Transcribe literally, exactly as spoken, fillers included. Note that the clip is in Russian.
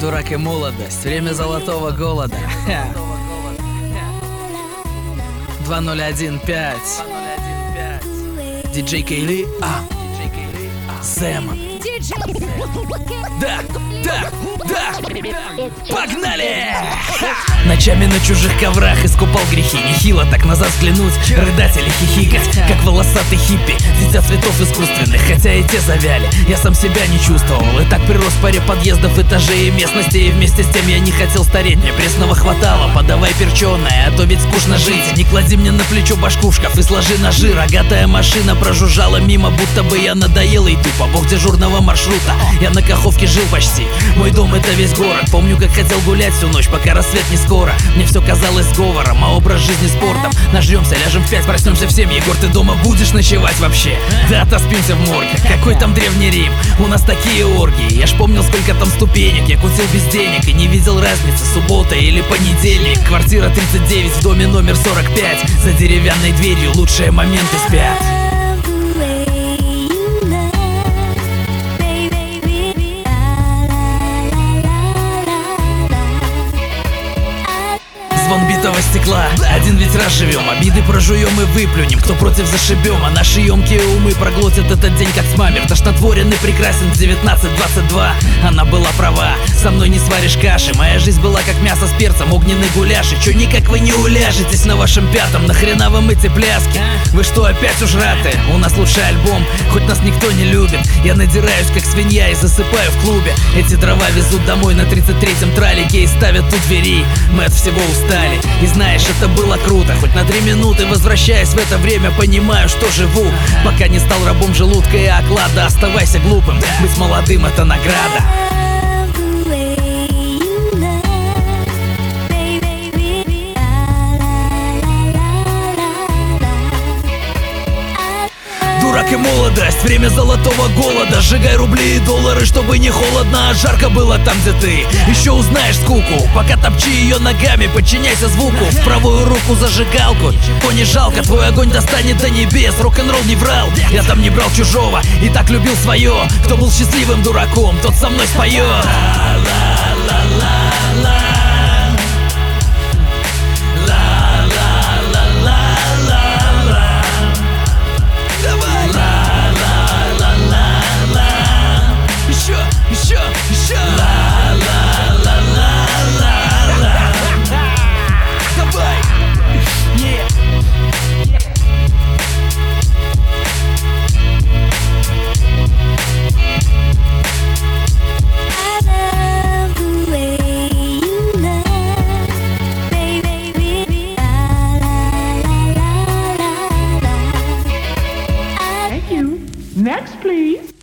Дурак и молодость, время золотого голода. два ноль один пять. Диджей Кейли, а, Зэмон. Да, да, да, погнали! Ночами на чужих коврах искупал грехи. Нехило так назад взглянуть, рыдать или хихикать, как волосатый хиппи, дитя цветов искусственных, хотя и те завяли. Я сам себя не чувствовал, и так прирос в паре подъездов, этажей и местностей. И вместе с тем я не хотел стареть, мне пресного хватало. Подавай перченое, а то ведь скучно жить. Не клади мне на плечо башку в шкаф и сложи ножи. Рогатая машина прожужжала мимо, будто бы я надоел и тупо. Бог дежурного маршрута, я на Каховке жил почти. Мой дом — это весь город. Помню, как хотел гулять всю ночь, пока рассвет не скоро. Мне все казалось сговором, а образ жизни спортом. Нажрёмся, ляжем в пять, проснемся в семь. Егор, ты дома будешь ночевать вообще? Да, отоспимся в морге. Какой там древний Рим? У нас такие оргии. Я ж помнил, сколько там ступенек. Я кутил без денег и не видел разницы, суббота или понедельник. Квартира тридцать девять в доме номер сорок пять. За деревянной дверью лучшие моменты спят. Звон битого стекла, один ведь раз живем. Обиды прожуем и выплюнем, кто против зашибем. А наши емкие умы проглотят этот день как смамер. Тошнотворен и прекрасен в девятнадцать двадцать два. Она была права, со мной не сваришь каши. Моя жизнь была как мясо с перцем, огненный гуляш. И чё никак вы не уляжетесь на вашем пятом? Нахрена вам эти пляски? Вы что, опять ужраты? У нас лучший альбом, хоть нас никто не любит. Я надираюсь как свинья и засыпаю в клубе. Эти дрова везут домой на тридцать третьем тралике и ставят у двери. Мы от всего устали. И знаешь, это было круто. Хоть на три минуты, возвращаясь в это время, понимаю, что живу. Пока не стал рабом желудка и оклада. Оставайся глупым, быть молодым — это награда. Дурак и молодость, время золотого голода. Сжигай рубли и доллары, чтобы не холодно, а жарко было там, где ты. Еще узнаешь скуку, пока топчи ее ногами, подчиняйся звуку. В правую руку зажигалку, то не жалко, твой огонь достанет до небес. Рок-н-ролл не врал, я там не брал чужого и так любил свое. Кто был счастливым дураком, тот со мной споет. Еще, еще, еще. Ла, ла, ла, ла, ла, ла. Давай. Yeah. I love the way you love, baby, baby. La, la, la, la, la, la. Thank you. Next, please.